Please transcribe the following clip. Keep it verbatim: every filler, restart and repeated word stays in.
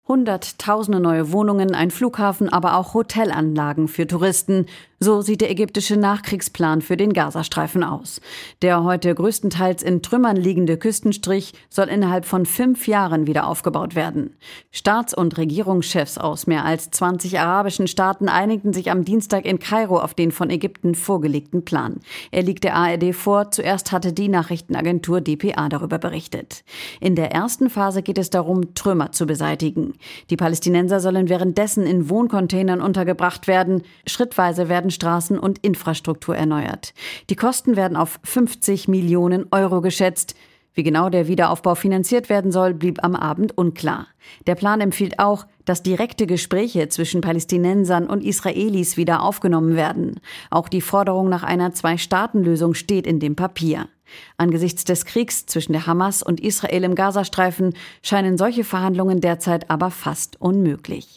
Hunderttausende neue Wohnungen, ein Flughafen, aber auch Hotelanlagen für Touristen. So sieht der ägyptische Nachkriegsplan für den Gazastreifen aus. Der heute größtenteils in Trümmern liegende Küstenstrich soll innerhalb von fünf Jahren wieder aufgebaut werden. Staats- und Regierungschefs aus mehr als zwanzig arabischen Staaten einigten sich am Dienstag in Kairo auf den von Ägypten vorgelegten Plan. Er liegt der A R D vor. Zuerst hatte die Nachrichtenagentur D P A darüber berichtet. In der ersten Phase geht es darum, Trümmer zu beseitigen. Die Palästinenser sollen währenddessen in Wohncontainern untergebracht werden. Schrittweise werden Straßen und Infrastruktur erneuert. Die Kosten werden auf fünfzig Millionen Euro geschätzt. Wie genau der Wiederaufbau finanziert werden soll, blieb am Abend unklar. Der Plan empfiehlt auch, dass direkte Gespräche zwischen Palästinensern und Israelis wieder aufgenommen werden. Auch die Forderung nach einer Zwei-Staaten-Lösung steht in dem Papier. Angesichts des Kriegs zwischen der Hamas und Israel im Gazastreifen scheinen solche Verhandlungen derzeit aber fast unmöglich.